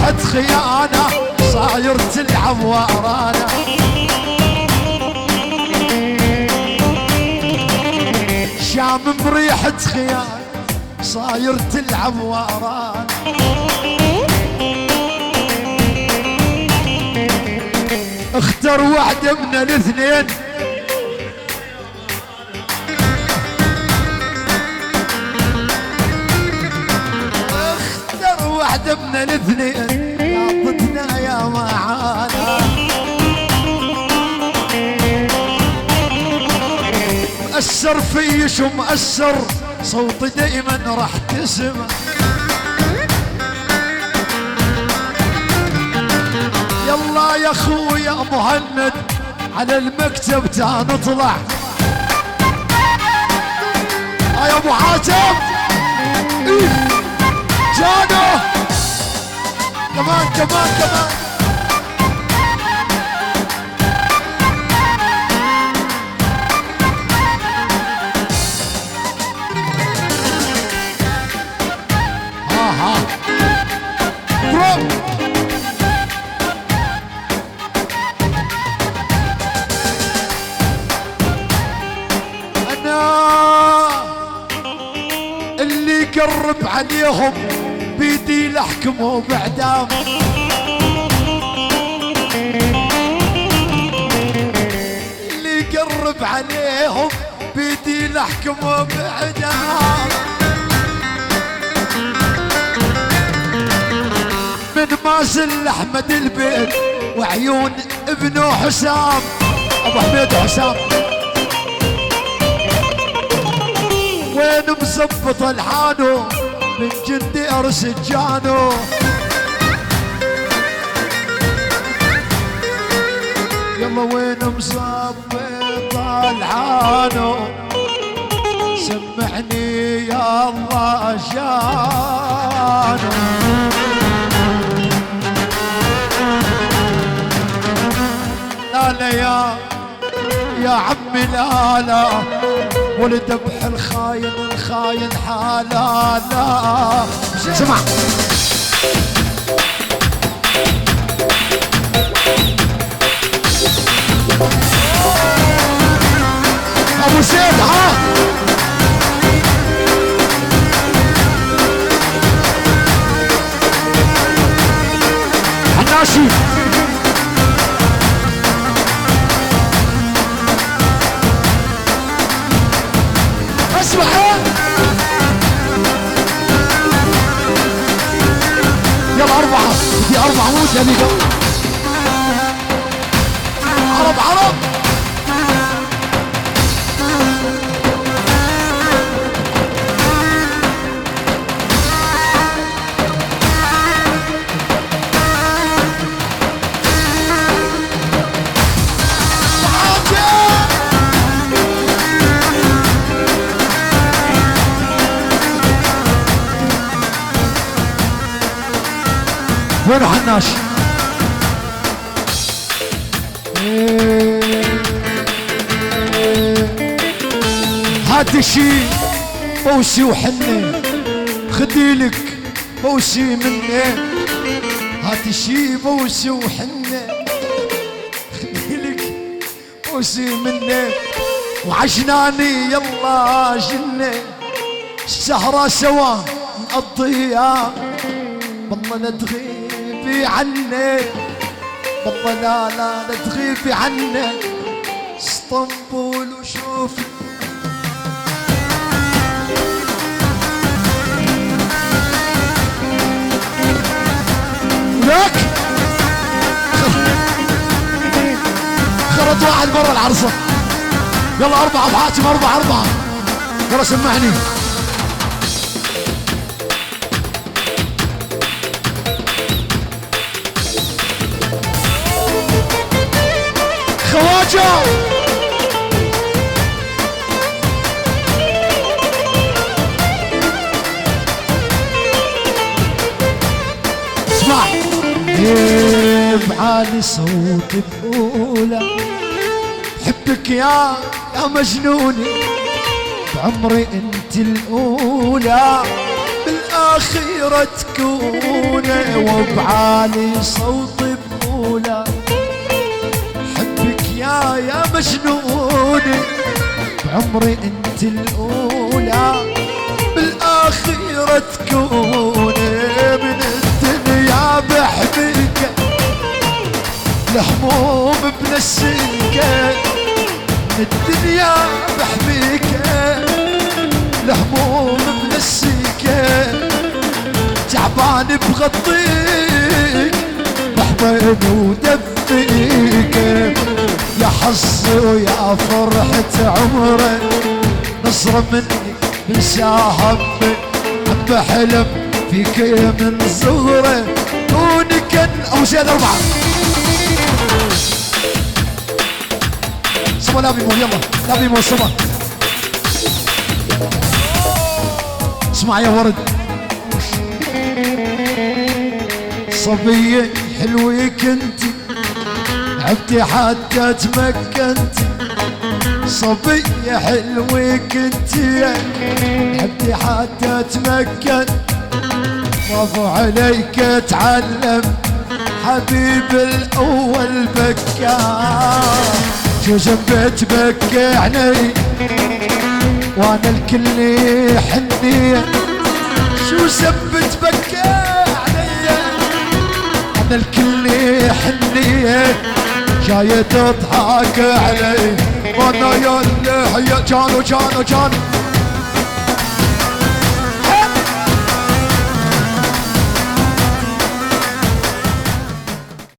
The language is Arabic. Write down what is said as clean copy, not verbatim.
ريحة خيانة صاير تلعب ورانا. شام بريحة خيانة صاير تلعب ورانا. اختر واحدة من الاثنين، اختر واحدة من الاثنين، يا ضدنا يا معانا. مأثر في شو مأثر، صوتي دائما راح تسمع. يلا يا اخويا مهند على المكتب تا نطلع. يا ابو حاتم جانو كمان كمان كمان. قرب عليهم بيدي لحكمه باعدام. اللي قرب عليهم بيدي لحكمه باعدام. من مازل احمد البيت وعيون ابنه حسام، ابو حميد حسام. وين مزبط الحانو من جندي ارس الجانو. يلا وين مزبط الحانو، سمعني يا الله جانو. لا لا يا عمي لا لا، والذبح الخاين الخاين حالا لا. سمع ابو سيد ها حناشي. اسمع يلا أربعة، بدي أربعة موت يا بيجا. عرب عرب وين حناش؟ هاتي شي بوسي وحنة، خديلك بوسي مني. هاتي شي بوسي وحنة، خديلك بوسي مني. وعشناني يلا جنة، السهرة سوا نقضيها. والله لا تغيبي عني، والله لا لا لا تغيبي عني. اسطنبول وشوف لك خرج واحد برا العرصة. يلا أربعة أبو حاتم، أربعة. يلا سمعني. خواجة اسمع. بعالي صوتي بقوله، حبك يا مجنوني، بعمري انت الاولى. بالآخرة تكونه وبعالي صوت بقوله حبك يا مجنونة بعمري انت الأولى بالآخرة تكونه من الدنيا بحبك الهموم بنسيك من الدنيا بحبك الهموم بنسيك تعبان بغطيك بحضن ودفيك يا حظ ويا فرحة عمري نصرة مني بنساها عم بحلم فيك من صغري دوني كان أو زيادة 4 صبا لا بيمون يلا لا بيمون صبا اسمع يا ورد صبية حلوة كنتي عبتي حتى تمكنتي صبية حلوة كنتي عبتي حتى تمكن برافو عليك اتعلم حبيب الاول بكار شو جنبت بكى عيني وانا الكل حنية شو سبت بكى عيني انا الكل حنية جاية تضحك علي وانا يا جانو